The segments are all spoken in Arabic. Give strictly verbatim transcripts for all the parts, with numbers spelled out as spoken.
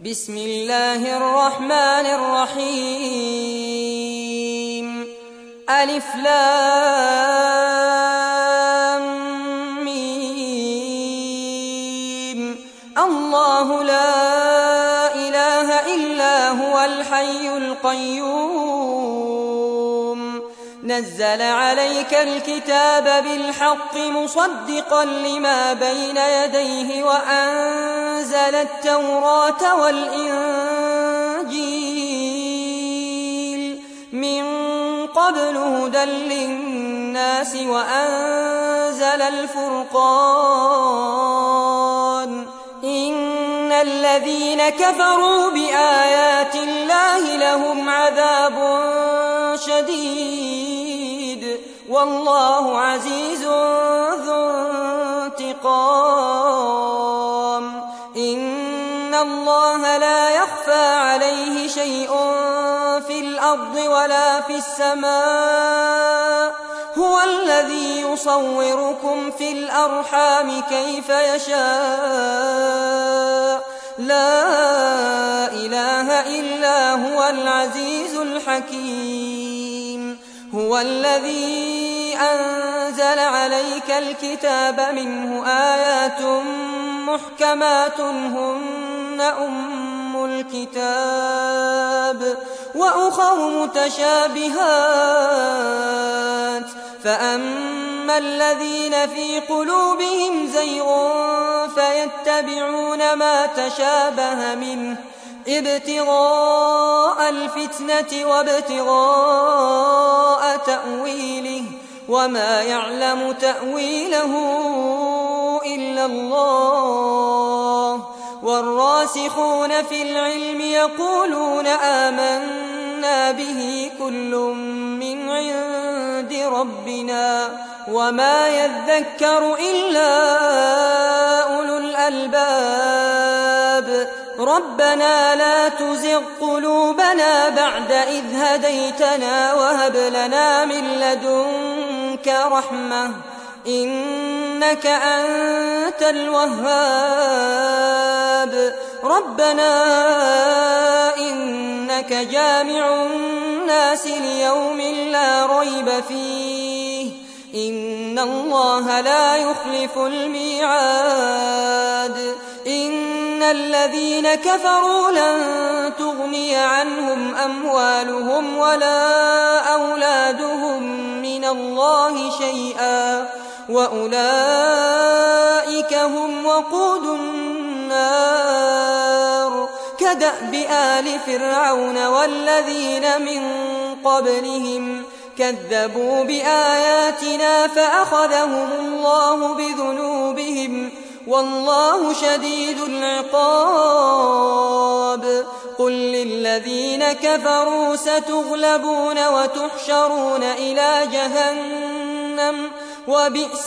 بسم الله الرحمن الرحيم ألف لام ميم الله لا إله إلا هو الحي القيوم نزل عليك الكتاب بالحق مصدقا لما بين يديه وأنزل التوراة والإنجيل من قبل هدى للناس وأنزل الفرقان إن الذين كفروا بآيات الله لهم عذاب شديد والله عزيز ذو انتقام إن الله لا يخفى عليه شيء في الأرض ولا في السماء هو الذي يصوركم في الأرحام كيف يشاء لا إله إلا هو العزيز الحكيم هو الذي أنزل عليك الكتاب منه آيات محكمات هن أم الكتاب وأخر متشابهات فأما الذين في قلوبهم زيغ فيتبعون ما تشابه منه ابتغاء الفتنة وابتغاء تأويله وما يعلم تأويله إلا الله والراسخون في العلم يقولون آمنا به كل من عند ربنا وما يذكر إلا أولو الألباب ربنا لا تزغ قلوبنا بعد إذ هديتنا وهب لنا من لدنك رحمة إنك أنت الوهاب ربنا إنك جامع الناس ليوم لا ريب فيه إن الله لا يخلف الميعاد إن الذين كفروا لن تغني عنهم أموالهم ولا أولادهم من الله شيئا وأولئك هم وقود النار كدأب آل فرعون والذين من قبلهم كذبوا بآياتنا فأخذهم الله بذنوبهم والله شديد العقاب قل للذين كفروا ستغلبون وتحشرون إلى جهنم وبئس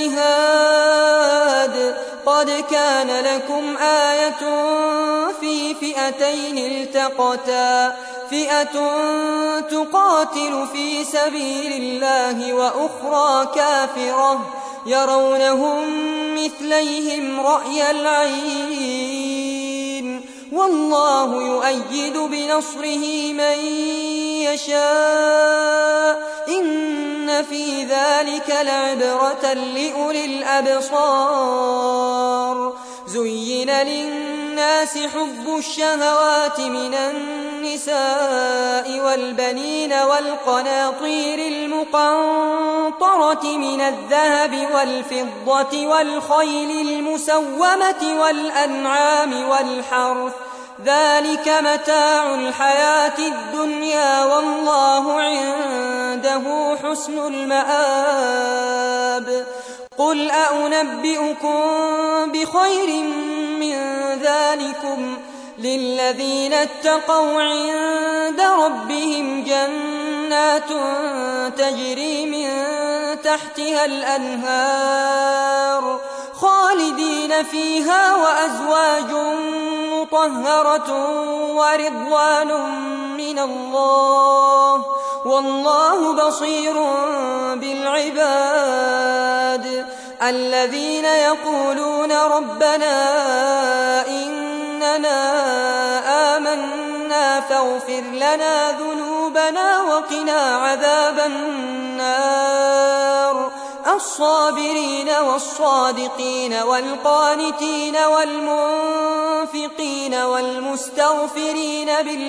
المهاد قد كان لكم آية في فئتين التقتا فئة تقاتل في سبيل الله وأخرى كافرة يرونهم مثليهم رأي العين والله يؤيد بنصره من يشاء إن في ذلك لعبرة لأولي الأبصار زين للناس حب الشهوات من النساء والبنين والقناطير المقنطرة من الذهب والفضة والخيل المسومة والأنعام والحرث ذلك متاع الحياة الدنيا والله عنده حسن المآب قل أنبئكم بخير من ذلكم للذين اتقوا عند ربهم جنات تجري من تحتها الأنهار خالدين فيها وأزواج مطهرة ورضوان من الله والله بصير بالعباد الذين يقولون ربنا إن أننا آمنا فاغفر لنا ذنوبنا وقنا عذاب النار الصابرين والصادقين والقانتين والمنفقين والمستغفرين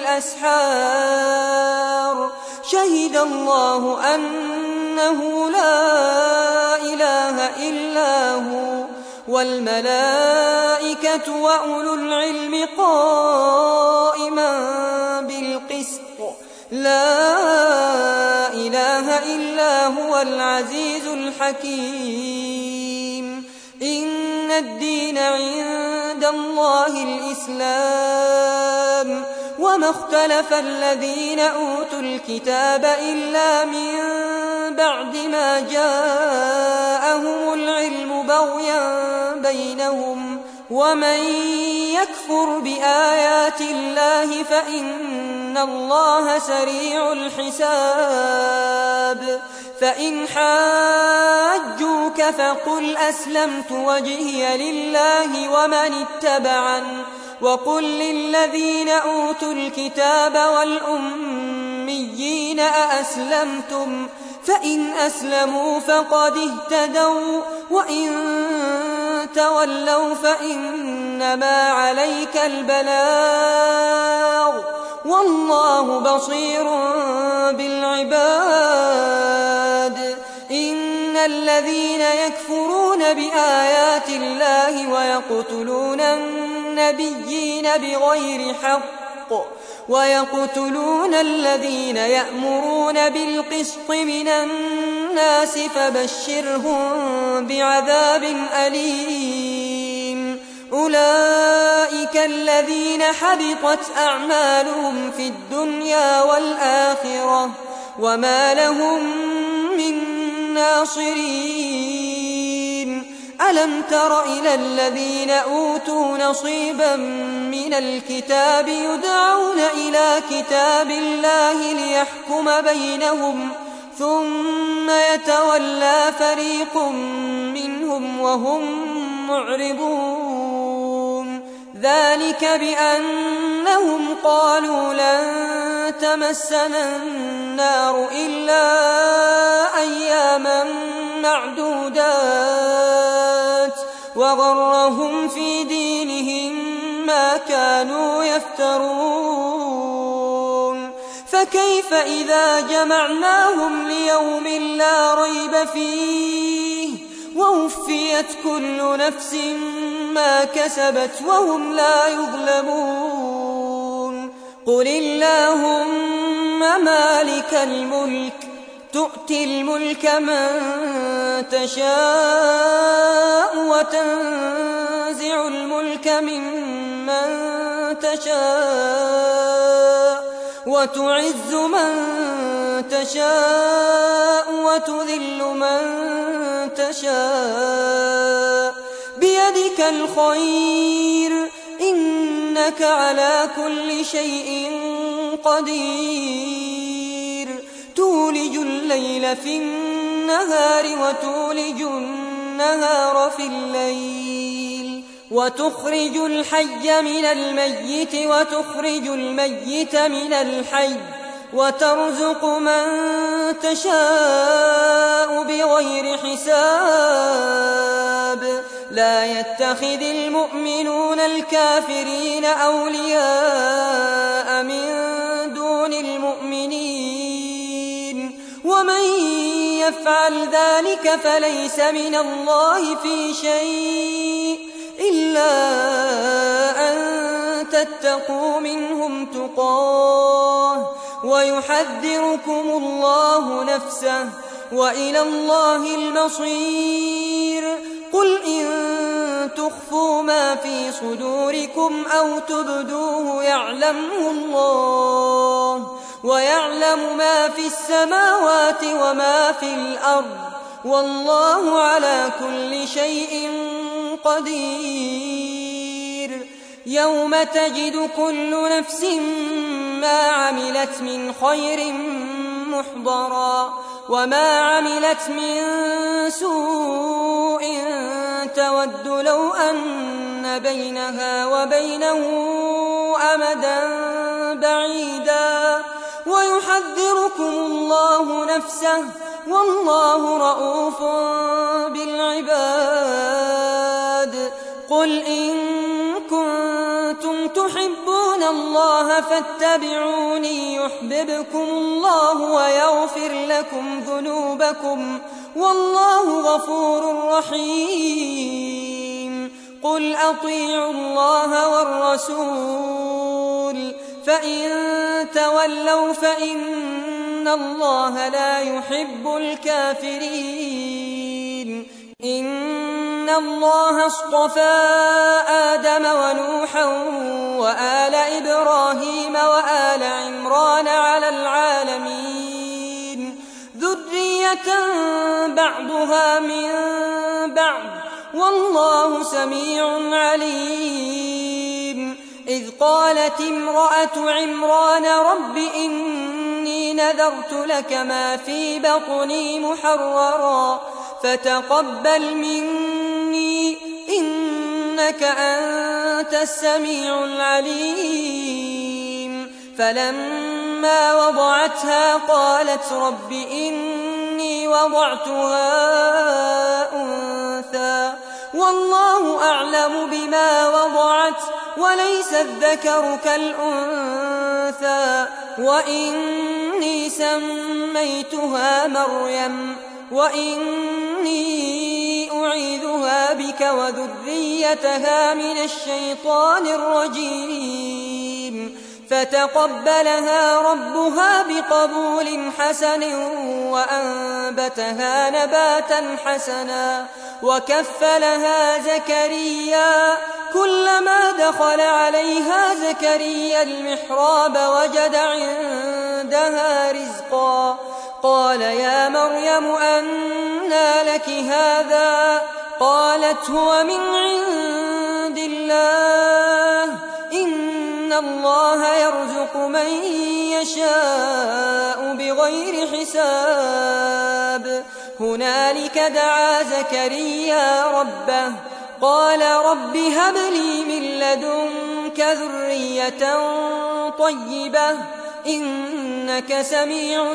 بالأسحار شهد الله أنه لا إله إلا هو والملائكة وأولو العلم قائما بالقسط لا إله إلا هو العزيز الحكيم إن الدين عند الله الإسلام وما اختلف الذين أوتوا الكتاب إلا من بعد ما جاءهم العلم بغيا بينهم ومن يكفر بآيات الله فإن الله سريع الحساب فإن حاجوك فقل أسلمت وجهي لله ومن اتبعني وقل للذين أوتوا الكتاب والأميين أأسلمتم فإن أسلموا فقد اهتدوا وإن تولوا فإنما عليك البلاغ والله بصير بالعباد إن الذين يكفرون بآيات الله ويقتلون النبيين بغير حق ويقتلون الذين يأمرون بالقسط من الناس فبشرهم بعذاب أليم أولئك الذين حبطت أعمالهم في الدنيا والآخرة وما لهم من ناصرين ألم تر إلى الذين أوتوا نصيبا من الكتاب يدعون إلى كتاب الله ليحكم بينهم ثم يتولى فريق منهم وهم معرضون ذلك بأنهم قالوا لن تمسنا النار إلا أياما معدودات وغرهم في دينهم ما كانوا يفترون فكيف إذا جمعناهم ليوم لا ريب فيه ووفيت كل نفس ما كسبت وهم لا يظلمون قل اللهم مالك الملك تؤتي الملك من تشاء وتنزع الملك ممن تشاء وتعز من تشاء وتذل من تشاء بيدك الخير إنك على كل شيء قدير تولج الليل في النهار وتولج النهار في الليل وتخرج الحي من الميت وتخرج الميت من الحي وترزق من تشاء بغير حساب لا يتخذ المؤمنون الكافرين أولياء من دون المؤمنين ومن يفعل ذلك فليس من الله في شيء إلا أن تتقوا منهم تقاه ويحذركم الله نفسه وإلى الله المصير قل إن تخفوا ما في صدوركم أو تبدوه يعلمه الله ويعلم ما في السماوات وما في الأرض والله على كل شيء قدير يوم تجد كل نفس ما عملت من خير محضرا وما عملت من سوء تود لو أن تجعلون بينها وبينه أمدا بعيدا ويحذركم الله نفسه والله رءوف بالعباد. قل إن كنتم تحبون الله فاتبعوني يحببكم الله ويغفر لكم ذنوبكم والله غفور رحيم. قل أطيعوا الله والرسول فإن تولوا فإن الله لا يحب الكافرين. إن الله اصطفى آدم ونوحا وآل إبراهيم وآل عمران على العالمين ذرية بعضها من بعض والله سميع عليم. إذ قالت امرأة عمران رب إني نذرت لك ما في بطني محررا فتقبل مني إنك أنت السميع العليم. فلما وضعتها قالت رب إني وضعتها أنثى والله أعلم بما وضعت وليس الذكر كالأنثى وإني سميتها مريم وإني أعيذها بك وذريتها من الشيطان الرجيم. فتقبلها ربها بقبول حسن وأنبتها نباتا حسنا وكفلها زكريا كلما دخل عليها زكريا المحراب وجد عندها رزقا قال يا مريم أنى لك هذا قالت هو من عند الله إن الله يرزق من يشاء بغير حساب. هنالك دعا زكريا ربه قال رب هب لي من لدنك ذرية طيبة إنك سميع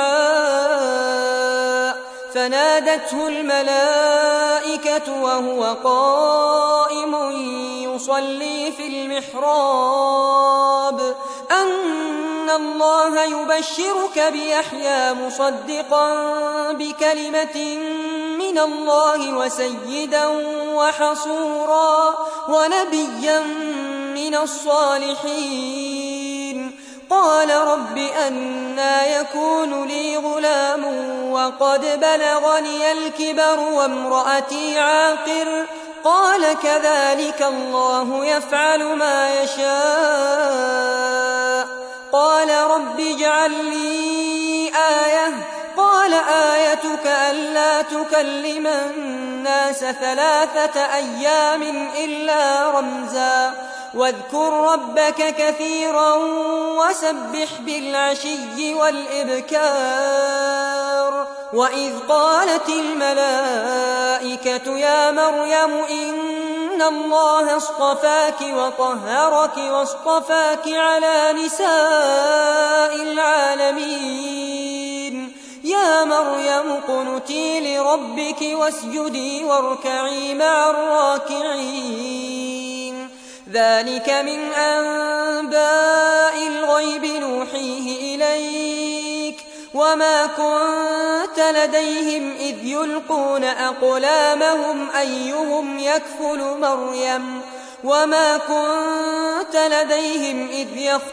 الدعاء. فنادته الملائكة وهو قائم يصلي في المحراب أن الله يبشرك بيحيى مصدقا بكلمة من الله وسيدا وحصورا ونبيا من الصالحين. قال رب أنى يكون لي غلام وقد بلغني الكبر وامرأتي عاقر قال كذلك الله يفعل ما يشاء. قال رب اجعل لي آية قال آيتك ألا تكلم الناس ثلاثة أيام إلا رمزا واذكر ربك كثيرا وسبح بالعشي والإبكار. وإذ قالت الملائكة يا مريم إن الله اصطفاك وطهرك واصطفاك على نساء العالمين يا مريم قنتي لربك واسجدي واركعي مع الراكعين. ذلك من أنباء الغيب نوحيه إليك وما كنت لديهم إذ يلقون أقلامهم أيهم يكفل مريم وما كنت لديهم إذ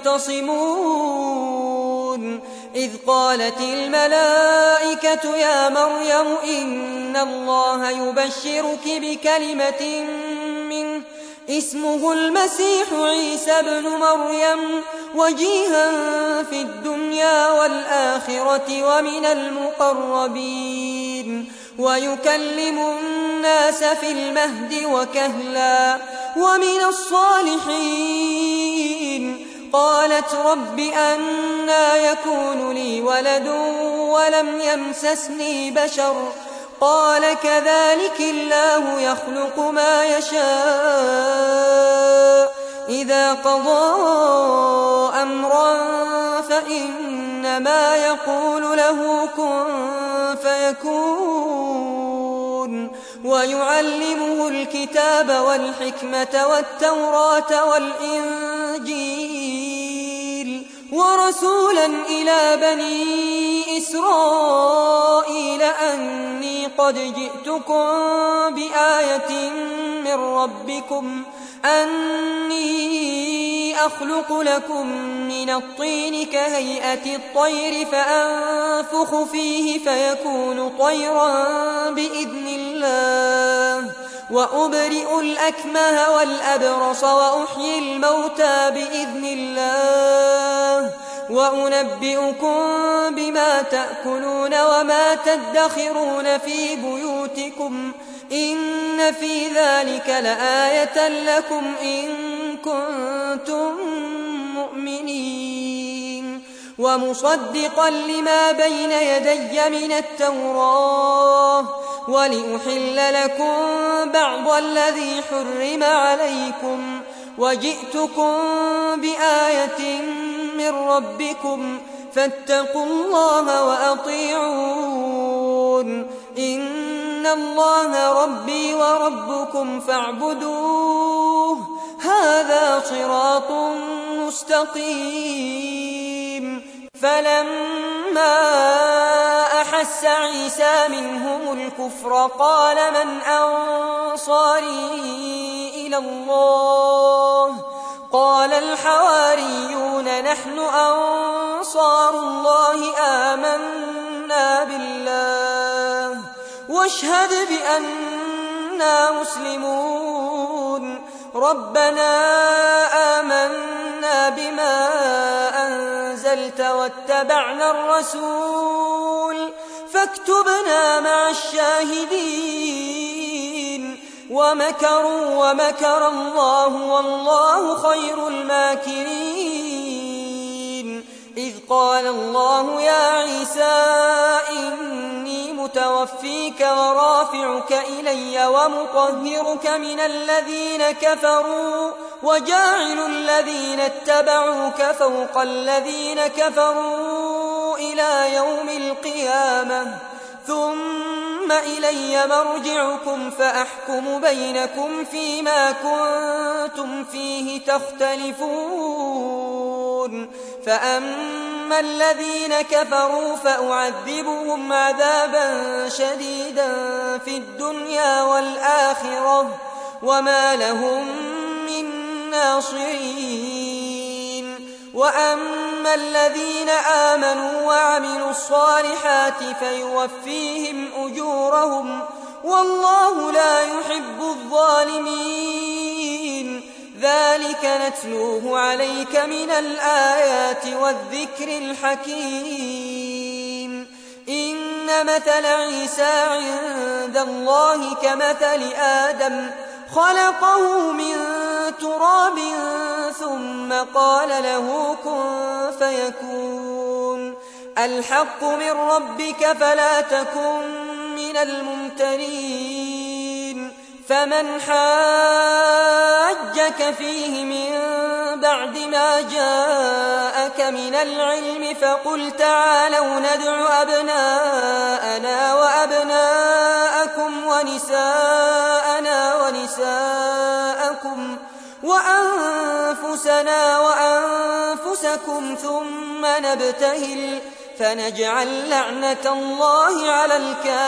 يختصمون. إذ قالت الملائكة يا مريم إن الله يبشرك بكلمة منه اسمه المسيح عيسى ابن مريم وجيها في الدنيا والآخرة ومن المقربين ويكلم الناس في المهد وكهلا ومن الصالحين. قالت رب أنى يكون لي ولد ولم يمسسني بشر قال كذلك الله يخلق ما يشاء إذا قضى أمرا فإنما يقول له كن فيكون ويعلمه الكتاب والحكمة والتوراة والإنجيل ورسولا إلى بني إسرائيل أني قد جئتكم بآية من ربكم أني أخلق لكم من الطين كهيئة الطير فأنفخ فيه فيكون طيرا بإذن الله وأبرئ الأكمه والأبرص وأحيي الموتى بإذن الله وأنبئكم بما تأكلون وما تدخرون في بيوتكم إن في ذلك لآية لكم إن كنتم مؤمنين ومصدقا لما بين يدي من التوراة ولأحل لكم بعض الذي حرم عليكم وجئتكم بآية من ربكم فاتقوا الله وأطيعون إن الله ربي وربكم فاعبدوه هذا صراط مستقيم فلما أحس عيسى منهم الكفر قال من أنصاري إلى الله قال الحواريون نحن أنصار الله آمنا بالله واشهد بأننا مسلمون ربنا آمنا بما أنزلت واتبعنا الرسول فاكتبنا مع الشاهدين ومكروا ومكر الله والله خير الماكرين إذ قال الله يا عيسى إني متوفيك ورافعك إلي ومطهرك من الذين كفروا وجاعل الذين اتبعوك فوق الذين كفروا إلى يوم القيامة ثم إلي مرجعكم فأحكم بينكم فيما كنتم فيه تختلفون فأما الذين كفروا فأعذبهم عذابا شديدا في الدنيا والآخرة وما لهم من ناصرين وأما الذين آمنوا وعملوا الصالحات فيوفيهم أجورهم والله لا يحب الظالمين ذلك نتلوه عليك من الآيات والذكر الحكيم إن مثل عيسى عند الله كمثل آدم خلقه من تراب ثم قال له كن فيكون الحق من ربك فلا تكن من الممترين فمن حاجك فيه من بعد ما جاءك من العلم فقل تعالوا ندع أبناءنا وأبناءكم ونساءنا ونساءكم وأنفسنا وأنفسكم ثم نبتهل فنجعل لعنة الله على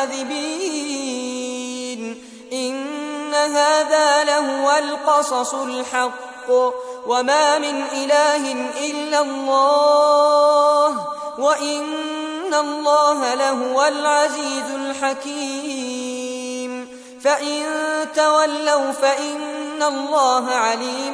الكاذبين إن هذا لهو القصص الحق وما من إله إلا الله وإن الله لهو العزيز الحكيم فإن تولوا فإن الله عليم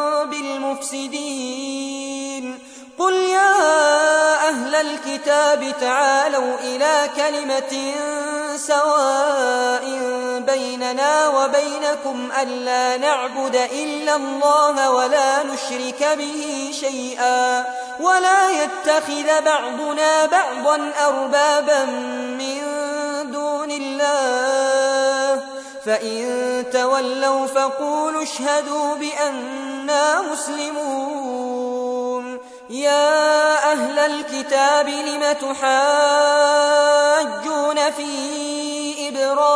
بالمفسدين قل يا أهل الكتاب تعالوا إلى كلمة سواء بيننا وبينكم ألا نعبد إلا الله ولا نشرك به شيئا ولا يتخذ بعضنا بعضا أربابا من دون الله الله فإن تولوا فقولوا اشهدوا بأننا مسلمون يا أهل الكتاب لم تحاجون في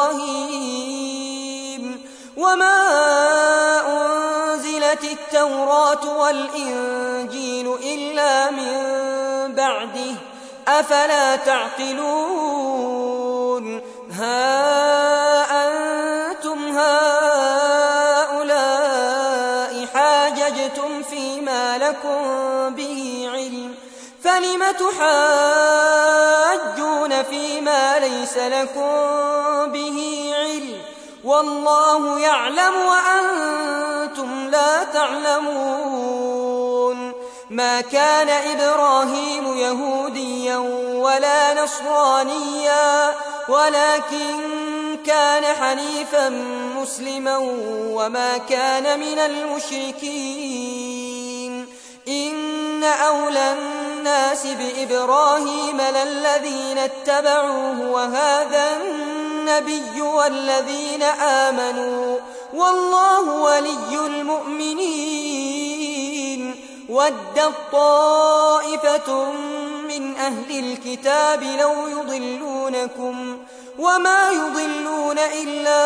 إبراهيم وما أنزلت التوراة والإنجيل إلا من بعده أفلا تعقلون ها أنتم هؤلاء حاججتم فيما لكم به علم فلم تحاجون فيما ليس لكم به علم والله يعلم وأنتم لا تعلمون ما كان إبراهيم يهوديا ولا نصرانيا ولكن كان حنيفا مسلما وما كان من المشركين إن أولى الناس بإبراهيم للذين اتبعوه وهذا النبي والذين آمنوا والله ولي المؤمنين ودت طائفة من أهل الكتاب لو يضلونكم وما يضلون إلا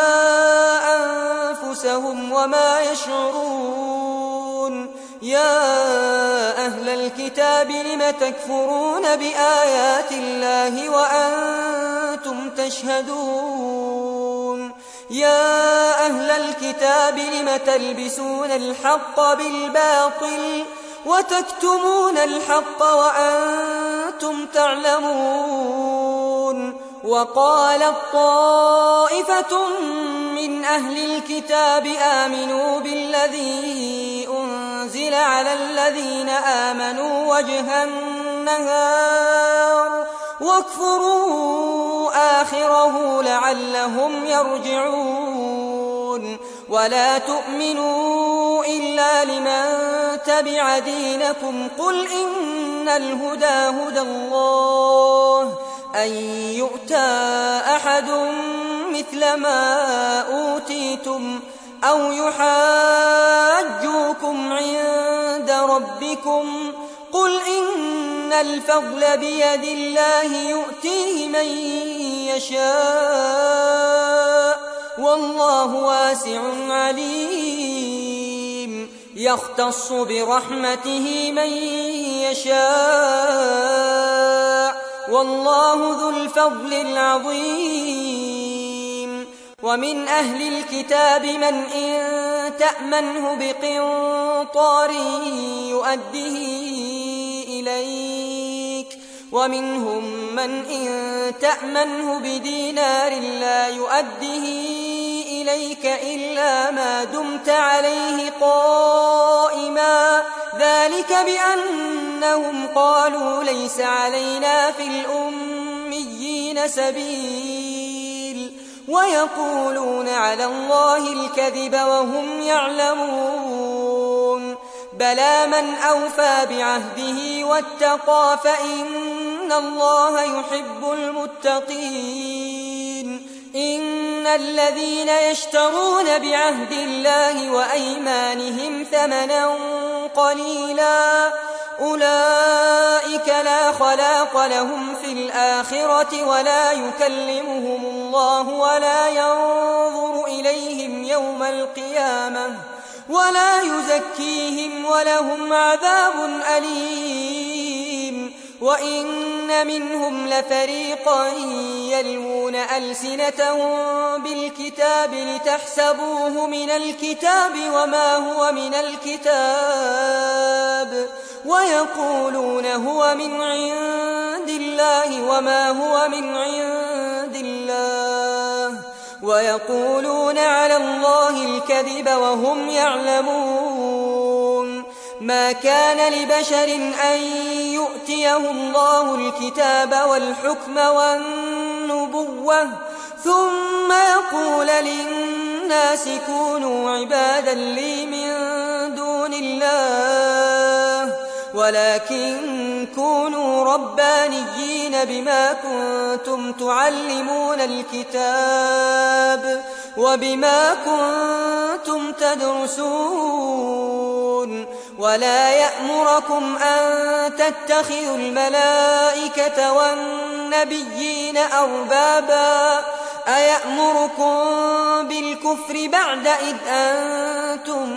أنفسهم وما يشعرون يا أهل الكتاب لم تكفرون بآيات الله وأنتم تشهدون يا أهل الكتاب لم تلبسون الحق بالباطل وتكتمون الحق وأنتم تعلمون وقالت طائفة من أهل الكتاب آمنوا بالذي أنزل على الذين آمنوا وجه النهار واكفروا آخره لعلهم يرجعون ولا تؤمنوا إلا لمن تبع دينكم قل إن الهدى هدى الله أن يؤتى أحد مثل ما أوتيتم أو يحاجوكم عند ربكم قل إن الفضل بيد الله يؤتيه من يشاء والله واسع عليم يختص برحمته من يشاء والله ذو الفضل العظيم ومن أهل الكتاب من إن تأمنه بقنطار يؤده إليك ومنهم من إن تأمنه بدينار لا يؤده إليك إلا ما دمت عليه قائما ذلك بأنهم قالوا ليس علينا في الأميين سبيل ويقولون على الله الكذب وهم يعلمون بلى من أوفى بعهده واتقى فإن الله يحب المتقين إن الذين يشترون بعهد الله وأيمانهم ثمنا قليلا أولئك لا خلاق لهم في الآخرة ولا يكلمهم الله ولا ينظر إليهم يوم القيامة ولا يزكيهم ولهم عذاب أليم وإن منهم لفريقا يلوون ألسنتهم بالكتاب لتحسبوه من الكتاب وما هو من الكتاب ويقولون هو من عند الله وما هو من عند الله ويقولون على الله الكذب وهم يعلمون ما كان لبشر أن يؤتيه الله الكتاب والحكم والنبوة ثم يقول للناس كونوا عبادا لي من دون الله ولكن كونوا ربانيين بما كنتم تعلمون الكتاب وبما كنتم تدرسون ولا يأمركم أن تتخذوا الملائكة والنبيين أربابا أيأمركم بالكفر بعد إذ أنتم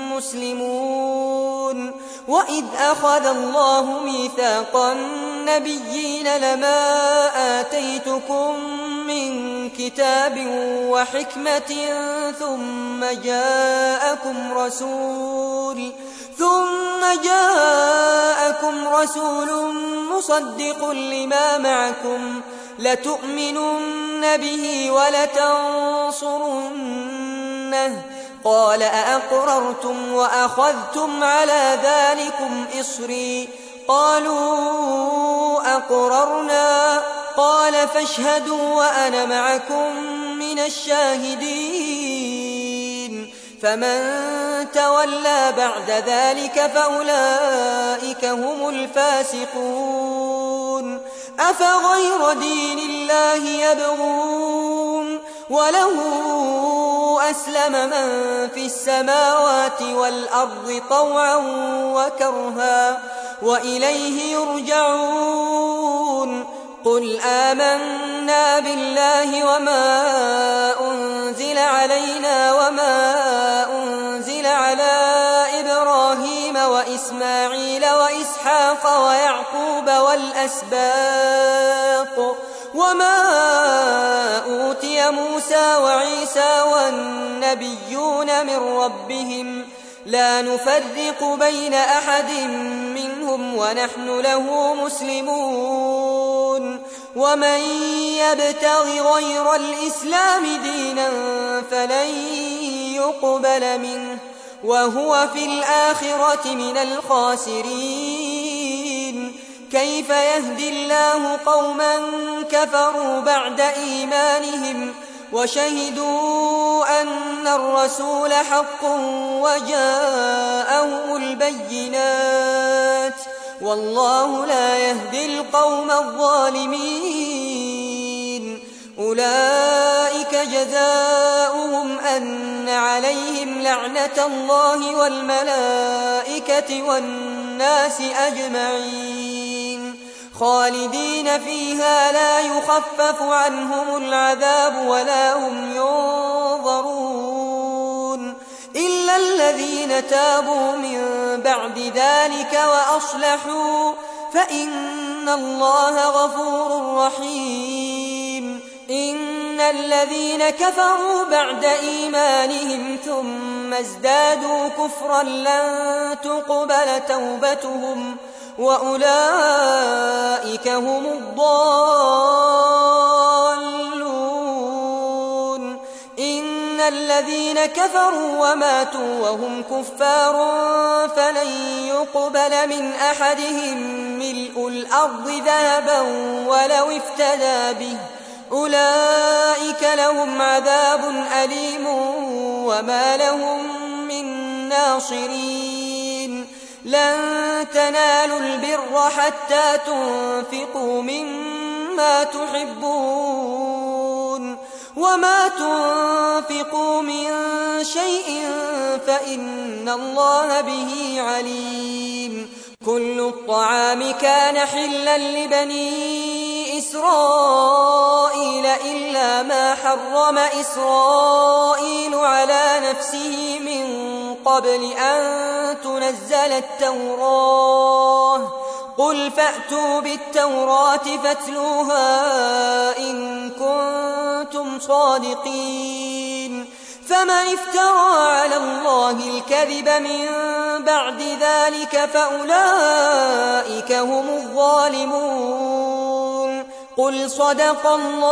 مسلمون وإذ أخذ الله ميثاق النبيين لما آتيتكم من كتاب وحكمة ثم جاءكم رسول ثم جاءكم رسول مصدق لما معكم لتؤمنن به ولتنصرنه قال أأقررتم وأخذتم على ذلكم إصري قالوا أقررنا قال فاشهدوا وأنا معكم من الشاهدين فمن تولى بعد ذلك فأولئك هم الفاسقون أفغير دين الله يبغون وله أسلم من في السماوات والأرض طوعا وكرها وإليه يرجعون قل آمنا بالله وما أنزل علينا وما أنزل على إبراهيم وإسماعيل وإسحاق ويعقوب والأسباط وما أوتي موسى وعيسى والنبيون من ربهم لا نفرق بين أحد منهم ونحن له مسلمون ومن يبتغ غير الإسلام دينا فلن يقبل منه وهو في الآخرة من الخاسرين كيف يهدي الله قوما كفروا بعد إيمانهم وشهدوا أن الرسول حق وجاءهم البينات والله لا يهدي القوم الظالمين أولئك جزاؤهم أن عليهم لعنة الله والملائكة والناس أجمعين خالدين فيها لا يخفف عنهم العذاب ولا هم ينظرون إلا الذين تابوا من بعد ذلك وأصلحوا فإن الله غفور رحيم إن الذين كفروا بعد إيمانهم ثم ازدادوا كفرا لن تقبل توبتهم وأولئك هم الضالون إن الذين كفروا وماتوا وهم كفار فلن يقبل من أحدهم ملء الأرض ذهبا ولو افتدى به أولئك لهم عذاب أليم وما لهم من ناصرين لن تنالوا البر حتى تنفقوا مما تحبون وما تنفقوا من شيء فإن الله به عليم كل الطعام كان حلا لبني إسرائيل إلا ما حرم إسرائيل على نفسه من قبل أن تنزل التوراة قل فأتوا بالتوراة فاتلوها إن كنتم صادقين فمن افترى على الله الكذب من بعد ذلك فأولئك هم الظالمون قل صدق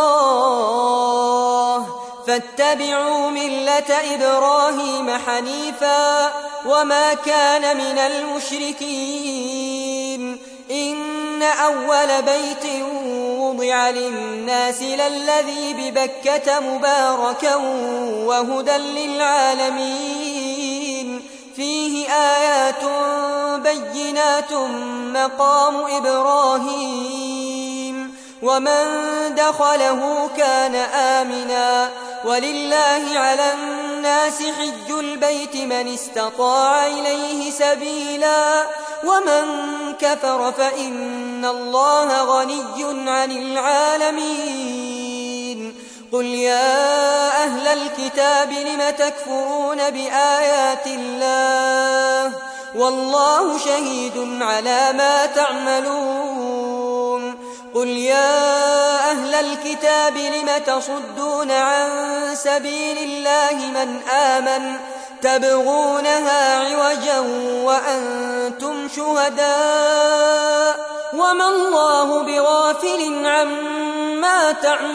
الله فاتبعوا ملة إبراهيم حنيفا وما كان من المشركين إن أول بيت وضع للناس للذي ببكة مباركا وهدى للعالمين فيه آيات بينات مقام إبراهيم ومن دخله كان آمنا ولله على الناس حج البيت من استطاع إليه سبيلا ومن كفر فإن الله غني عن العالمين قل يا أهل الكتاب لم تكفرون بآيات الله والله شهيد على ما تعملون قل يا أهل الكتاب لم تصدون عن سبيل الله من آمن تبغونها عوجا وأنتم شهداء وما الله بغافل عما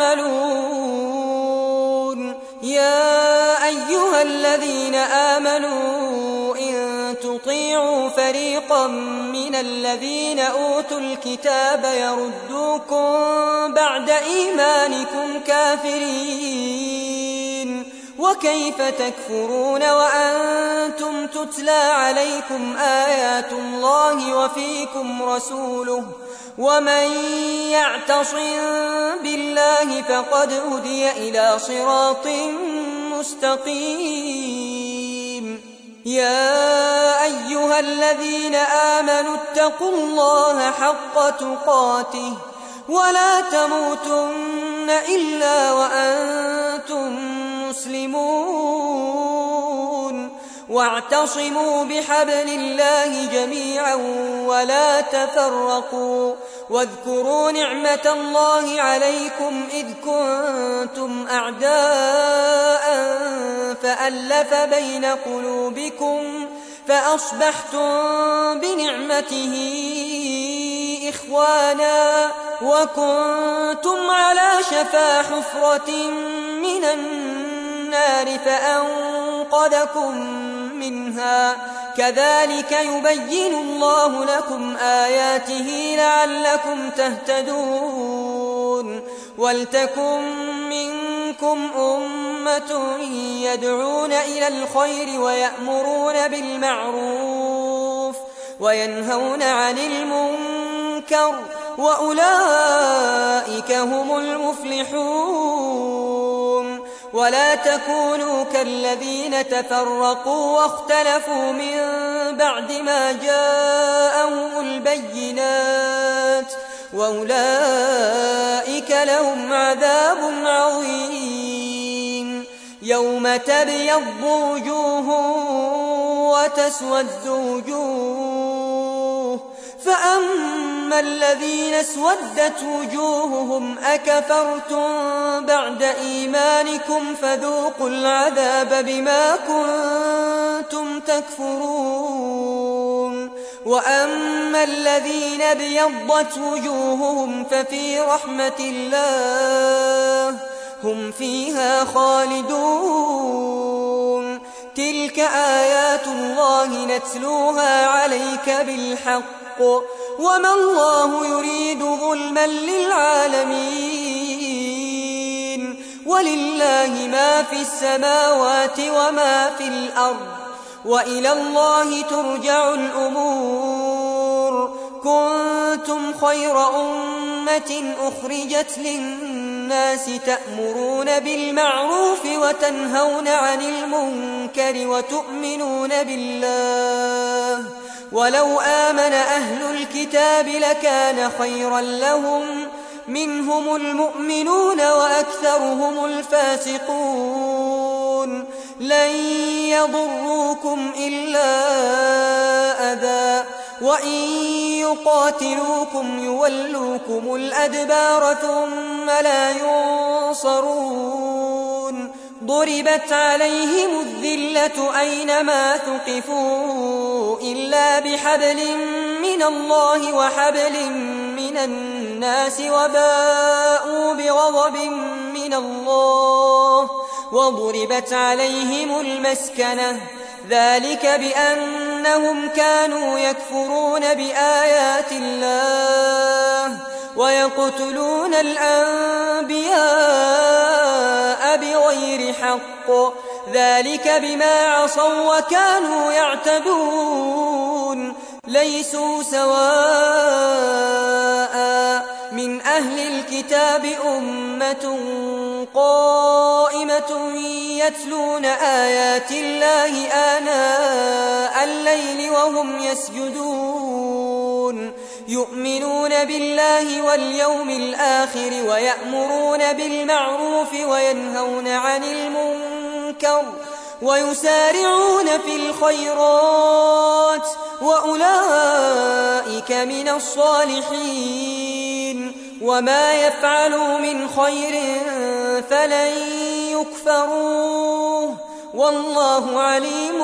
تعملون يا أيها الذين آمنوا إن تطيعوا فريقا من الذين أوتوا الكتاب يردوكم بعد إيمانكم كافرين وكيف تكفرون وأنتم تتلى عليكم آيات الله وفيكم رسوله ومن يعتصم بالله فقد هدي إلى صراط مستقيم يا أيها الذين آمنوا اتقوا الله حق تقاته ولا تموتن إلا وأنتم مسلمون واعتصموا بحبل الله جميعا ولا تفرقوا واذكروا نعمة الله عليكم إذ كنتم أعداء فألف بين قلوبكم فأصبحتم بنعمته إخوانا وكنتم على شفا حفرة من النار فأنقذكم منها كذلك يبين الله لكم آياته لعلكم تهتدون ولتكن منكم أمة يدعون إلى الخير ويأمرون بالمعروف وينهون عن المنكر وأولئك هم المفلحون ولا تكونوا كالذين تفرقوا واختلفوا من بعد ما جاءهم البينات وأولئك لهم عذاب عظيم يوم تبيض وجوه وتسود وجوه فأما الذين اسودت وجوههم أكفرتم بعد إيمانكم فذوقوا العذاب بما كنتم تكفرون وأما الذين ابيضت وجوههم ففي رحمة الله هم فيها خالدون تلك آيات الله نتلوها عليك بالحق وما الله يريد ظلما للعالمين ولله ما في السماوات وما في الأرض وإلى الله ترجع الأمور كنتم خير أمة أخرجت للناس تأمرون بالمعروف وتنهون عن المنكر وتؤمنون بالله ولو آمن أهل الكتاب لكان خيرا لهم منهم المؤمنون وأكثرهم الفاسقون لن يضروكم إلا أذى وإن يقاتلوكم يولوكم الأدبار ثم لا ينصرون ضربت عليهم الذلة أينما ثقفوا إلا بحبل من الله وحبل من الناس وباءوا بغضب من الله وضربت عليهم المسكنة ذلك بأنهم كانوا يكفرون بآيات الله ويقتلون الأنبياء بغير حق ذلك بما عصوا وكانوا يعتدون ليسوا سواء من أهل الكتاب أمة قائمة يتلون آيات الله آناء الليل وهم يسجدون يؤمنون بالله واليوم الآخر ويأمرون بالمعروف وينهون عن المنكر ويسارعون في الخيرات وأولئك من الصالحين وما يفعلوا من خير فلن يكفروه والله عليم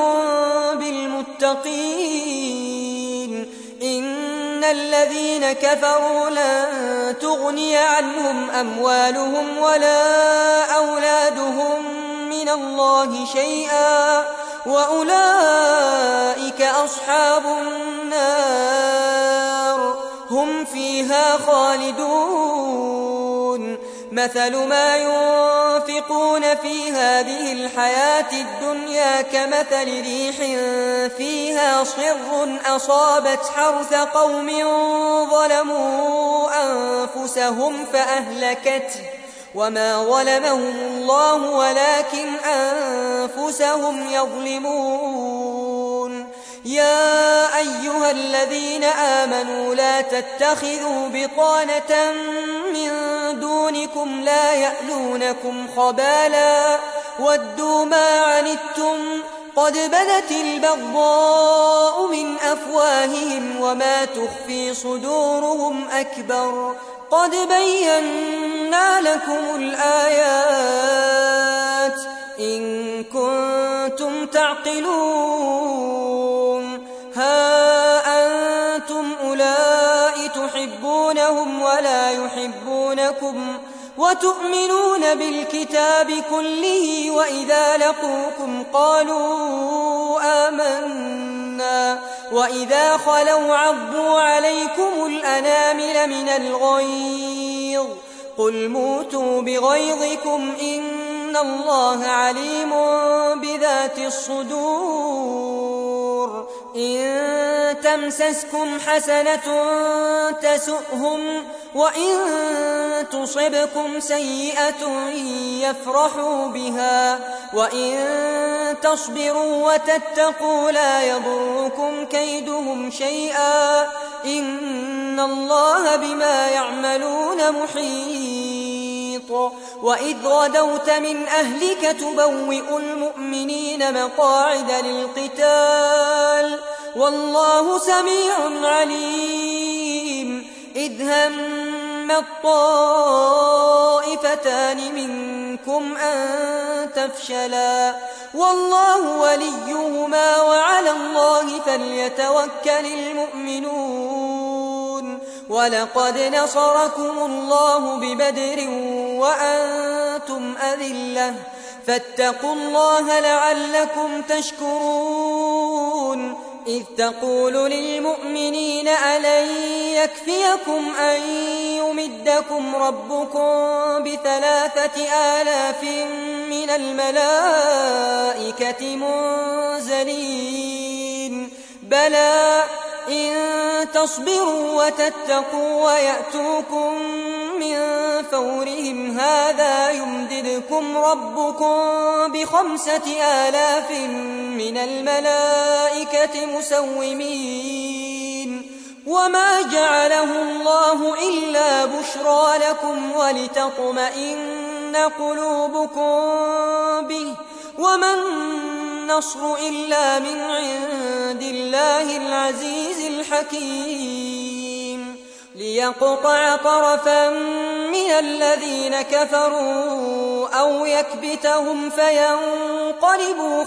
بالمتقين إن الذين كفروا لن تغني عنهم أموالهم ولا أولادهم من الله شيئا وأولئك أصحاب النار هم فيها خالدون مثل ما ينفقون في هذه الحياة الدنيا كمثل ريح فيها صر أصابت حرث قوم ظلموا أنفسهم فأهلكته وما ظلمهم الله ولكن أنفسهم يظلمون يا أيها الذين آمنوا لا تتخذوا بطانة من دونكم لا يألونكم خبالا ودوا ما عنتم قد بدت البغضاء من أفواههم وما تخفي صدورهم أكبر قد بينا لكم الآيات إن كنتم تعقلون ها أنتم أولئك تحبونهم ولا يحبونكم وتؤمنون بالكتاب كله وإذا لقوكم قالوا آمنا وإذا خلوا عضوا عليكم الأنامل من الغيظ قل موتوا بغيظكم إن الله عليم بذات الصدور إن تمسسكم حسنة تسؤهم وإن تصبكم سيئة يفرحوا بها وإن تصبروا وتتقوا لا يضركم كيدهم شيئا إن الله بما يعملون محيط وإذ غدوت من أهلك تبوئ المؤمنين مقاعد للقتال والله سميع عليم إذ هم الطائفتان منكم أن تفشلا والله وليهما وعلى الله فليتوكل المؤمنون ولقد نصركم الله ببدر وأنتم أذلة فاتقوا الله لعلكم تشكرون إذ تقول للمؤمنين ألن يكفيكم أن يمدكم ربكم بثلاثة آلاف من الملائكة منزلين بلى إن تصبروا وتتقوا ويأتوكم من فورهم هذا يمددكم ربكم بخمسة آلاف من الملائكة مسومين وما جعله الله إلا بشرى لكم ولتطمئن قلوبكم به وما النصر إلا من عند الله العزيز الحكيم ليقطع طرفا من الذين كفروا أو يكبتهم فينقلبوا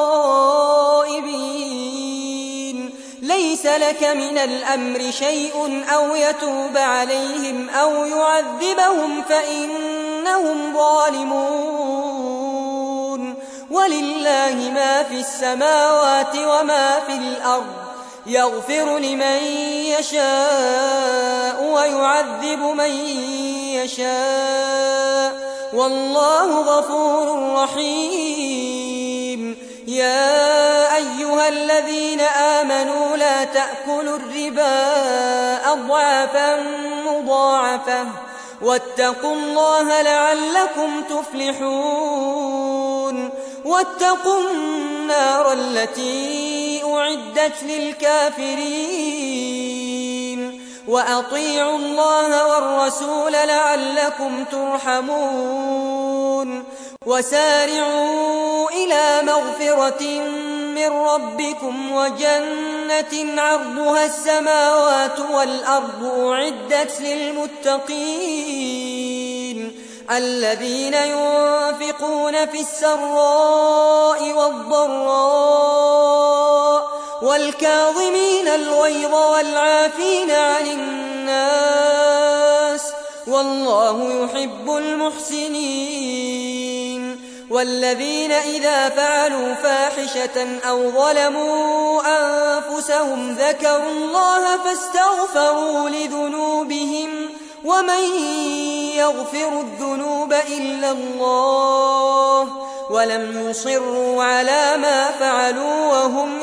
خائبين ليس لك من الأمر شيء أو يتوب عليهم أو يعذبهم فإنهم ظالمون ولله ما في السماوات وما في الأرض يغفر لمن يشاء ويعذب من يشاء والله غفور رحيم يا أيها الذين آمنوا لا تأكلوا الربا أضعافا مضاعفة واتقوا الله لعلكم تفلحون واتقوا النار التي أعدت للكافرين وأطيعوا الله والرسول لعلكم ترحمون وسارعوا إلى مغفرة من ربكم وجنة عرضها السماوات والأرض أعدت للمتقين الذين ينفقون في السراء والضراء والكاظمين الغيظ والعافين عن الناس والله يحب المحسنين والذين إذا فعلوا فاحشة أو ظلموا أنفسهم ذكروا الله فاستغفروا لذنوبهم ومن يغفر الذنوب إلا الله ولم يصروا على ما فعلوا وهم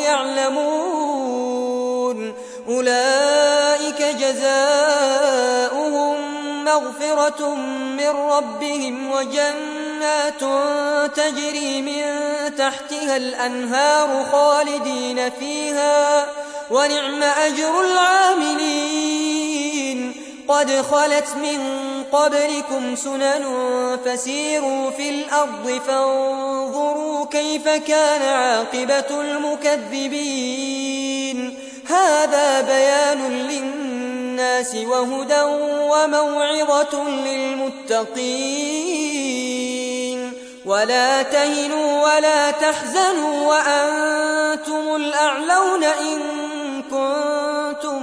يعلمون أولئك جزاؤهم مغفرة من ربهم وجنات تجري من تحتها الأنهار خالدين فيها ونعم أجر العاملين قد خلت من قبلكم سنن فسيروا في الأرض فانظروا كيف كان عاقبة المكذبين هذا بيان للناس وهدى وموعظة للمتقين ولا تهنوا ولا تحزنوا وأنتم الأعلون إن كنتم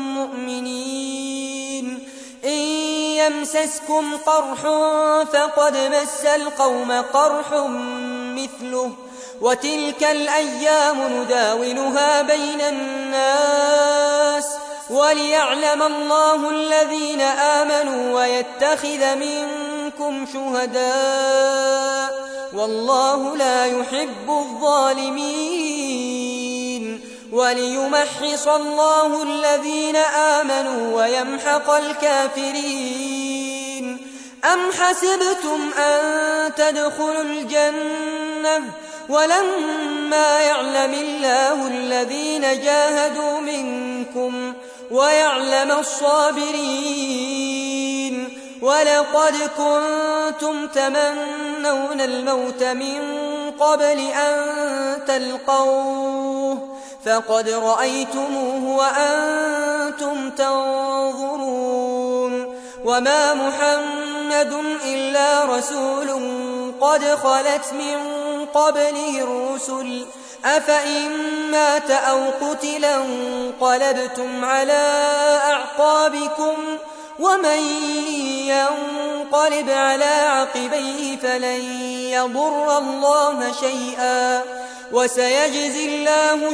مؤمنين إن يمسسكم قرح فقد مس القوم قرح مثله وتلك الأيام نداولها بين الناس وليعلم الله الذين آمنوا ويتخذ منكم شهداء والله لا يحب الظالمين وليمحص الله الذين آمنوا ويمحق الكافرين أم حسبتم أن تدخلوا الجنة ولما يعلم الله الذين جاهدوا منكم ويعلم الصابرين ولقد كنتم تمنون الموت من قبل أن تلقوه فقد رأيتموه وأنتم تنظرون وما محمد إلا رسول قد خلت من قبله الرسل أفإن مات أو قتلا انقلبتم على أعقابكم ومن ينقلب على عقبيه فلن يضر الله شيئا وسيجزي الله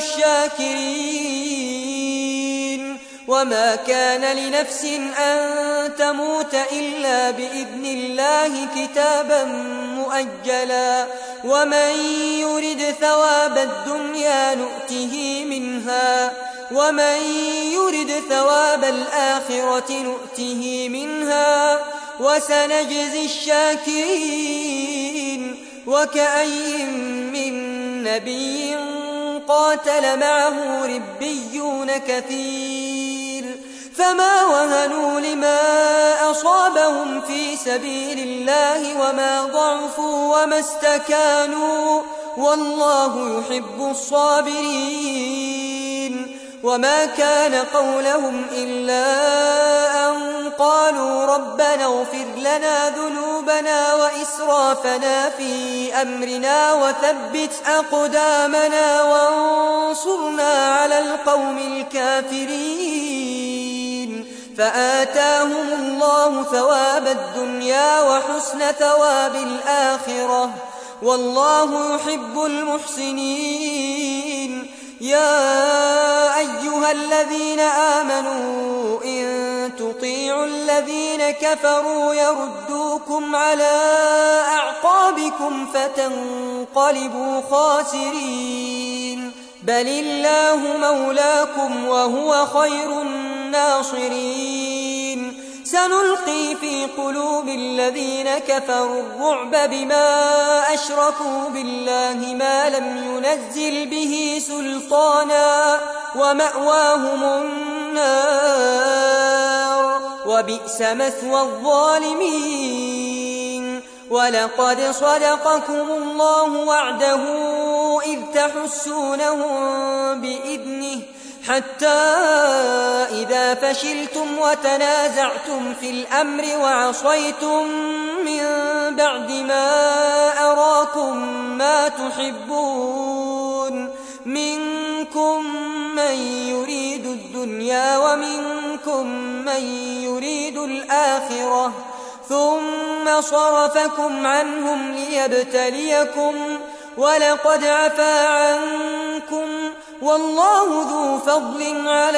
الشاكرين وما كان لنفس أن تموت إلا بإذن الله كتابا مؤجلا ومن يرد ثواب الدنيا نؤته منها ومن يرد ثواب الآخرة نؤته منها وسنجزي الشاكرين وكأي من نبي قاتل معه ربيون كثير فما وهنوا لما أصابهم في سبيل الله وما ضعفوا وما استكانوا والله يحب الصابرين وما كان قولهم إلا أن قالوا ربنا اغفر لنا ذنوبنا وإسرافنا في أمرنا وثبت أقدامنا وانصرنا على القوم الكافرين فآتاهم الله ثواب الدنيا وحسن ثواب الآخرة والله يحب المحسنين يا أيها الذين آمنوا إن تطيعوا الذين كفروا يردوكم على أعقابكم فتنقلبوا خاسرين بل الله مولاكم وهو خير الناصرين سنلقي في قلوب الذين كفروا الرعب بما أشركوا بالله ما لم ينزل به سلطانا ومأواهم النار وبئس مثوى الظالمين ولقد صدقكم الله وعده إذ تحسونهم بإذنه حتى إذا فشلتم وتنازعتم في الأمر وعصيتم من بعد ما أراكم ما تحبون منكم من يريد الدنيا ومنكم من يريد الآخرة ثم صرفكم عنهم ليبتليكم ولقد عفا عنكم والله ذو فضل على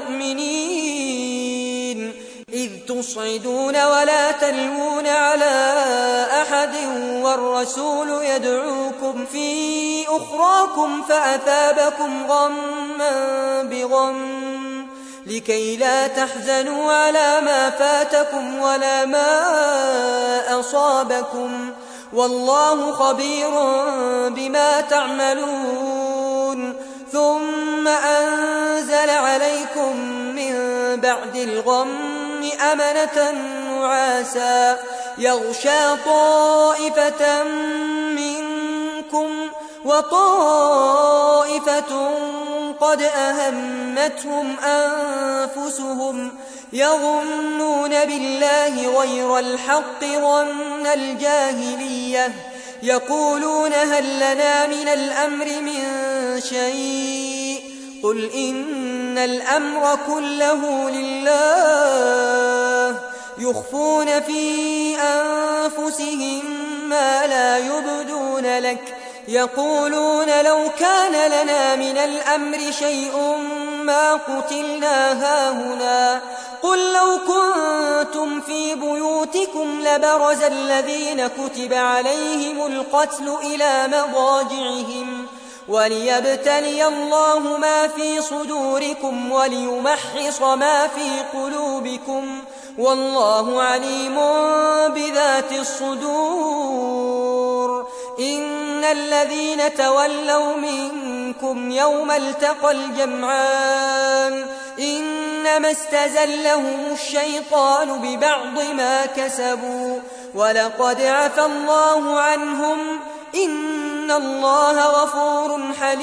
المؤمنين إذ تصعدون ولا تلوون على أحد والرسول يدعوكم في أخراكم فأثابكم غما بغم لكي لا تحزنوا على ما فاتكم ولا ما أصابكم والله خبير بما تعملون ثم أنزل عليكم من بعد الغم أمنة نعاسا يغشى طائفة منكم وطائفة قد أهمتهم أنفسهم يظنون بالله غير الحق ظن الجاهلية يقولون هل لنا من الأمر من شيء قل إن الأمر كله لله يخفون في أنفسهم ما لا يبدون لك يقولون لو كان لنا من الأمر شيء ما قتلنا هاهنا قل لو كنتم في بيوتكم لبرز الذين كتب عليهم القتل إلى مضاجعهم وليبتلي الله ما في صدوركم وليمحص ما في قلوبكم والله عليم بذات الصدور إن الذين تولوا منكم يوم التقى الجمعان إنما استزلهم الشيطان ببعض ما كسبوا ولقد عفى الله عنهم إن الله غفور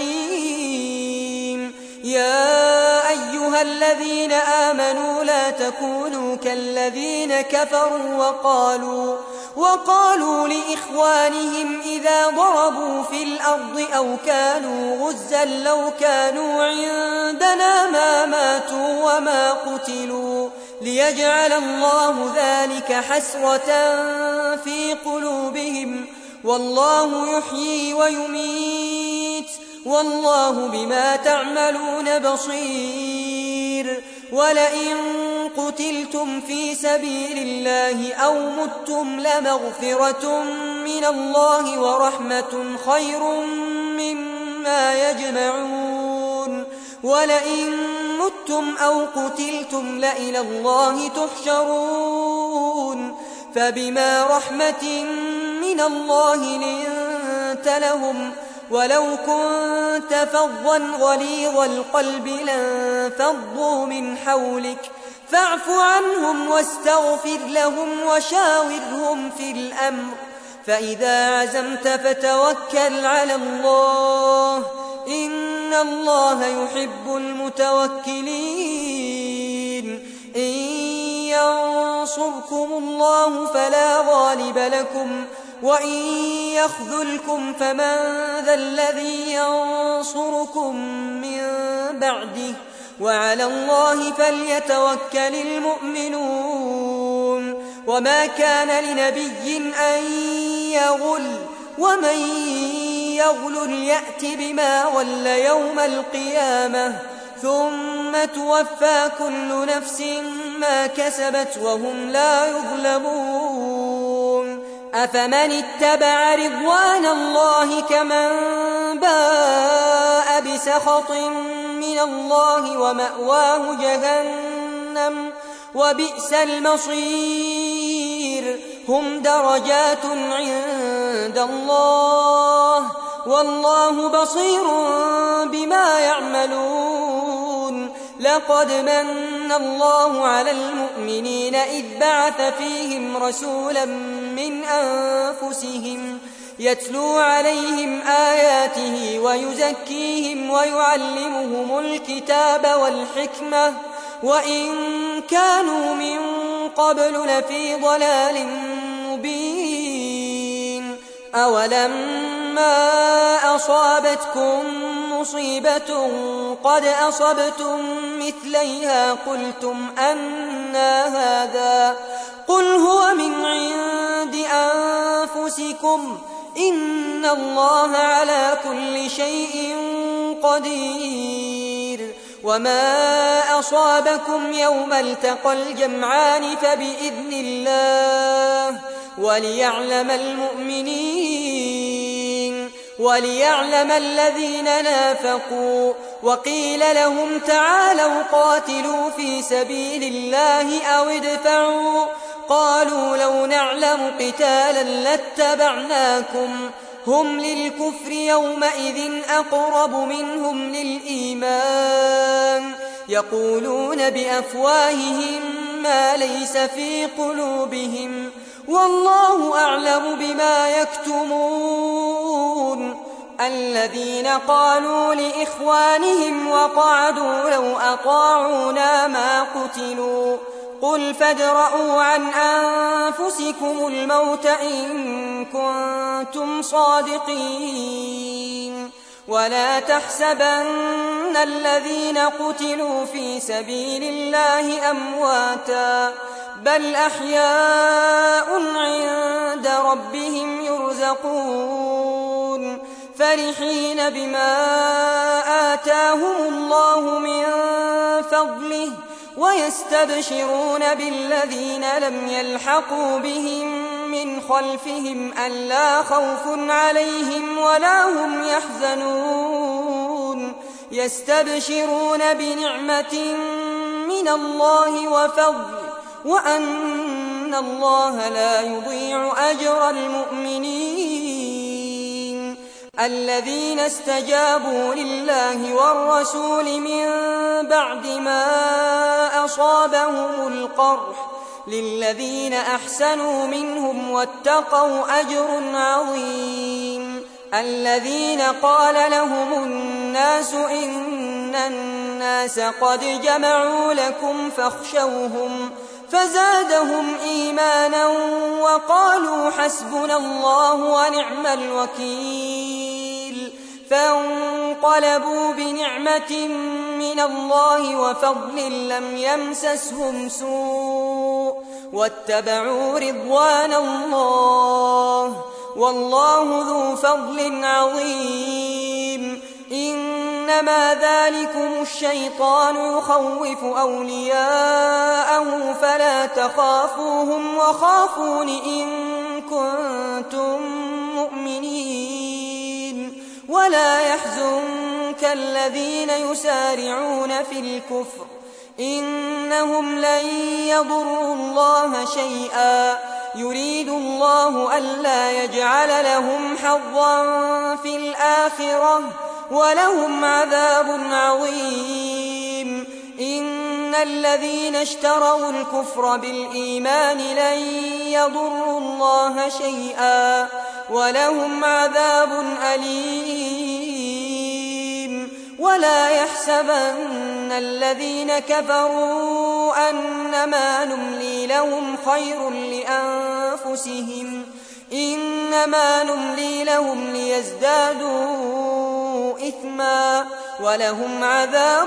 حليم يا أيها الذين آمنوا لا تكونوا كالذين كفروا وقالوا وقالوا لإخوانهم إذا ضربوا في الأرض أو كانوا غزا لو كانوا عندنا ما ماتوا وما قتلوا ليجعل الله ذلك حسرة في قلوبهم والله يحيي ويميت والله بما تعملون بصير ولئن قتلتم في سبيل الله أو متم لمغفرة من الله ورحمة خير مما يجمعون ولئن متم أو قتلتم لإلى الله تحشرون فبما رحمة من الله لنت لهم ولو كنت فظا غليظ القلب لانفضوا من حولك فاعف عنهم واستغفر لهم وشاورهم في الأمر فإذا عزمت فتوكل على الله إن الله يحب المتوكلين إن ينصركم الله فلا غالب لكم وإن يخذلكم فمن ذا الذي ينصركم من بعده وعلى الله فليتوكل المؤمنون وما كان لنبي أن يغل ومن يغل يأت بما غل يوم القيامة ثم توفى كل نفس ما كسبت وهم لا يظلمون أفمن اتبع رضوان الله كمن باء بسخط من الله ومأواه جهنم وبئس المصير هم درجات عند الله والله بصير بما يعملون لقد من الله على المؤمنين إذ بعث فيهم رسولا من أنفسهم يتلو عليهم آياته ويزكيهم ويعلمهم الكتاب والحكمة وإن كانوا من قبل لفي ضلال مبين أولما أصابتكم مصيبة قد أصبتم مثليها قلتم أنى هذا قل هو من عند أنفسكم إن الله على كل شيء قدير وما أصابكم يوم التقى الجمعان فبإذن الله وليعلم المؤمنين وليعلم الذين نافقوا وقيل لهم تعالوا قاتلوا في سبيل الله أو ادفعوا قالوا لو نعلم قتالا لاتبعناكم هم للكفر يومئذ أقرب منهم للإيمان يقولون بأفواههم ما ليس في قلوبهم والله أعلم بما يكتمون الذين قالوا لإخوانهم وقعدوا لو أطاعونا ما قتلوا قل فادرءوا عن أنفسكم الموت إن كنتم صادقين ولا تحسبن الذين قتلوا في سبيل الله أمواتا بل أحياء عند ربهم يرزقون فرحين بما آتاهم الله من فضله ويستبشرون بالذين لم يلحقوا بهم من خلفهم ألا خوف عليهم ولا هم يحزنون يستبشرون بنعمة من الله وفضل وأن الله لا يضيع أجر المؤمنين الذين استجابوا لله والرسول من بعد ما أصابهم القرح للذين أحسنوا منهم واتقوا أجر عظيم الذين قال لهم الناس إن الناس قد جمعوا لكم فاخشوهم فزادهم إيمانا وقالوا حسبنا الله ونعم الوكيل فانقلبوا بنعمة من الله وفضل لم يمسسهم سوء واتبعوا رضوان الله والله ذو فضل عظيم إنما ذلكم الشيطان يخوف أولياءه فلا تخافوهم وخافون إن كنتم مؤمنين ولا يحزنك الذين يسارعون في الكفر إنهم لن يضروا الله شيئا يريد الله ألا يجعل لهم حظا في الآخرة ولهم عذاب عظيم إن الذين اشتروا الكفر بالإيمان لن يضروا الله شيئا ولهم عذاب أليم ولا يحسبن الذين كفروا أنما نملي لهم خير لأنفسهم إنما نملي لهم ليزدادوا إثما ولهم عذاب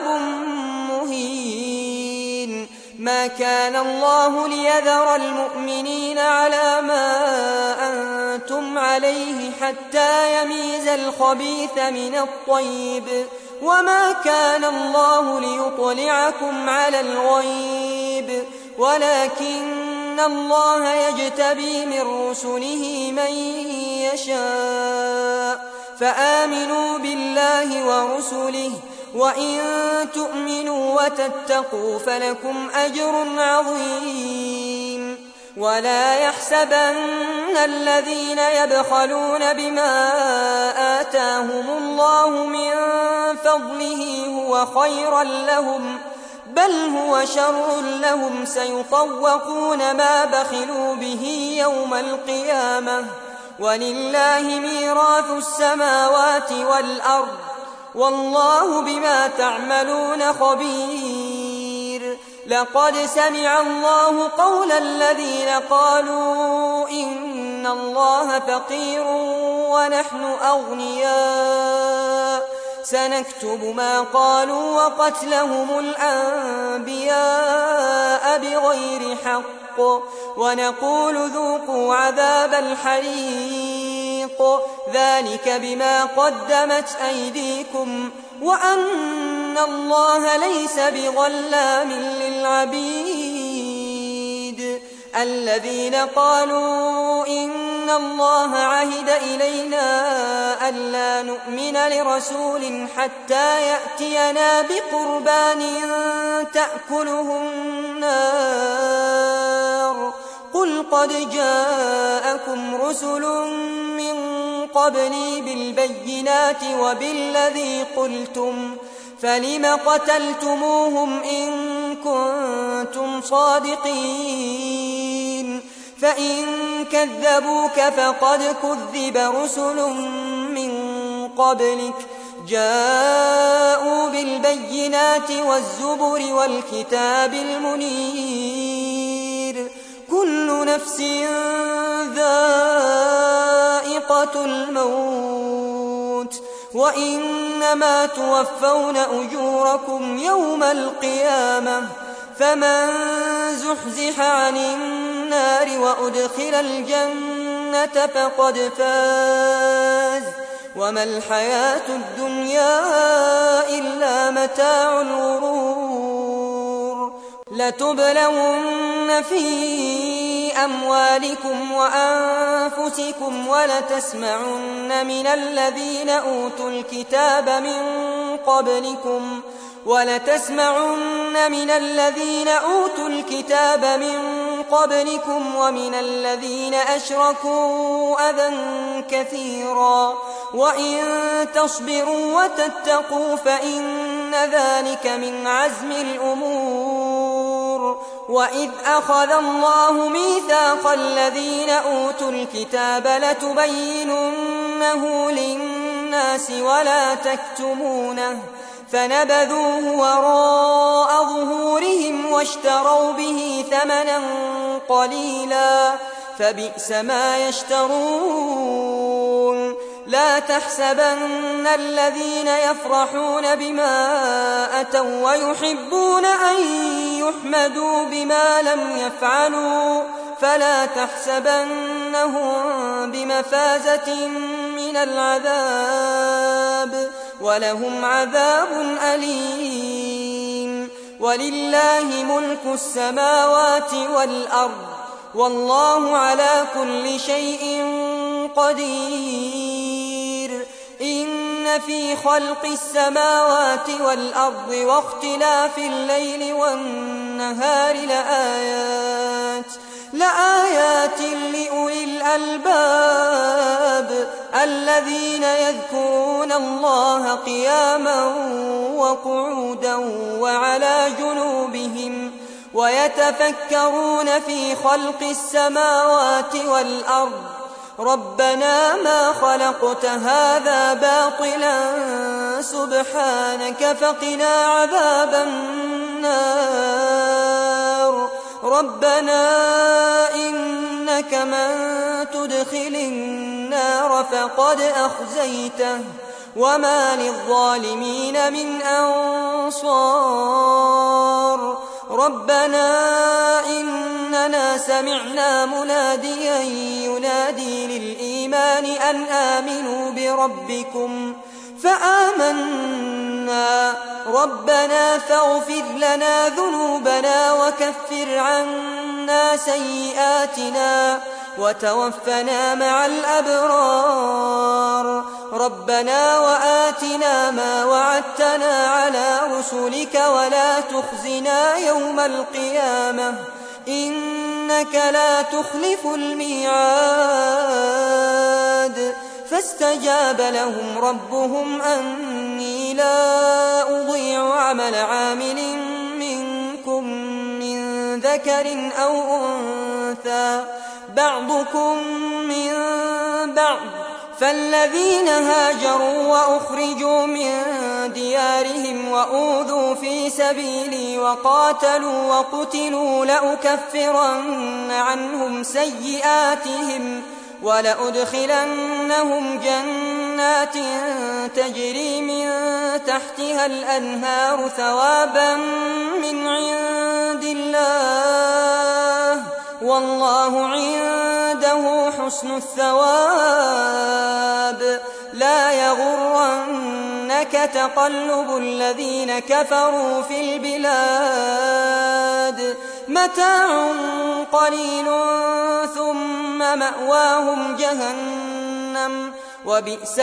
مهين ما كان الله ليذر المؤمنين على ما أنتم عليه حتى يميز الخبيث من الطيب وما كان الله ليطلعكم على الغيب ولكن الله يجتبي من رسله من يشاء فآمنوا بالله ورسله وإن تؤمنوا وتتقوا فلكم أجر عظيم ولا يحسبن الذين يبخلون بما آتاهم الله من فضله هو خيرا لهم بل هو شر لهم سيطوقون ما بخلوا به يوم القيامة ولله ميراث السماوات والأرض والله بما تعملون خبير. لقد سمع الله قول الذين قالوا إن الله فقير ونحن أغنياء سنكتب ما قالوا وقتلهم الأنبياء بغير حق ونقول ذوقوا عذاب الحريق ذلك بما قدمت أيديكم وأن الله ليس بظلام للعبيد. الذين قالوا إن الله عهد إلينا ألا نؤمن لرسول حتى يأتينا بقربان تأكله النار قل قد جاءكم رسل من قبلي بالبينات وبالذي قلتم فلم قتلتموهم إن كنتم صادقين فإن كذبوك فقد كذب رسل من قبلك جاءوا بالبينات والزبر والكتاب المنير كل نفس ذائقة الموت وإنما توفون أجوركم يوم القيامة فمن زحزح عن النار وأدخل الجنة فقد فاز وما الحياة الدنيا إلا متاع الغرور. لتبلون في أموالكم وأنفسكم ولتسمعن من الذين أوتوا الكتاب من قبلكم ولتسمعن من الذين أوتوا الكتاب من قبلكم ومن الذين أشركوا أذى كثيرا وإن تصبروا وتتقوا فإن ذلك من عزم الأمور. وإذ أخذ الله ميثاق الذين أوتوا الكتاب لتبيننه للناس ولا تكتمونه فنبذوه وراء ظهورهم واشتروا به ثمنا قليلا فبئس ما يشترون. لا تحسبن الذين يفرحون بما أتوا ويحبون أن يحمدوا بما لم يفعلوا فلا تحسبنهم بمفازة من العذاب ولهم عذاب أليم. ولله ملك السماوات والأرض والله على كل شيء قدير. إن في خلق السماوات والأرض واختلاف الليل والنهار لآيات لآيات لأولي الألباب الذين يذكرون الله قياما وقعودا وعلى جنوبهم ويتفكرون في خلق السماوات والأرض ربنا ما خلقت هذا باطلا سبحانك فقنا عذاب النار. ربنا إنك من تدخل النار فقد أخزيته وما للظالمين من أنصار. ربنا إننا سمعنا مناديا ينادي للإيمان أن آمنوا بربكم فآمنا عنا ربنا فاغفر لنا ذنوبنا وكفر عنا سيئاتنا وتوفنا مع الأبرار ربنا وآتنا ما وعدتنا على رسلك ولا تخزنا يوم القيامة إنك لا تخلف الميعاد فاستجاب لهم ربهم أني لا أضيع عمل عامل منكم من ذكر أو أنثى بعضكم من بعض فالذين هاجروا وأخرجوا من ديارهم وأوذوا في سبيلي وقاتلوا وقتلوا لأكفرن عنهم سيئاتهم ولأدخلنهم جنات تجري من تحتها الأنهار ثوابا من عند الله والله عنده حسن الثواب لا يغرنك تقلب الذين كفروا في البلاد متاع قليل ثم مأواهم جهنم وبئس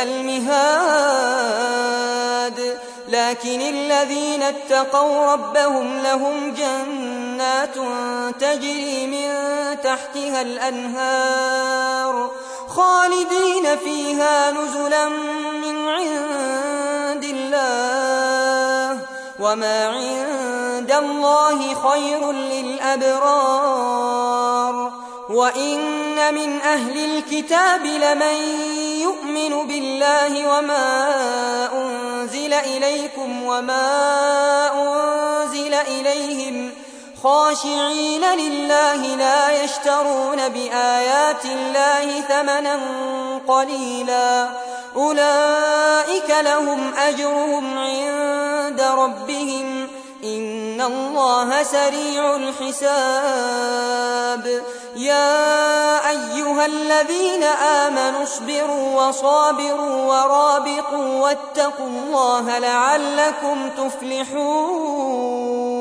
المهاد لكن الذين اتقوا ربهم لهم جنات تجري من تحتها الأنهار خالدين فيها نزلا من عند الله وما عند الله خير للأبرار وإن من أهل الكتاب لمن يؤمن بالله وما أنزل إليكم وما أنزل إليهم خاشعين لله لا يشترون بآيات الله ثمنا قليلا أولئك لهم أجرهم عند ربهم إن الله سريع الحساب يا أيها الذين آمنوا اصبروا وصابروا ورابطوا واتقوا الله لعلكم تفلحون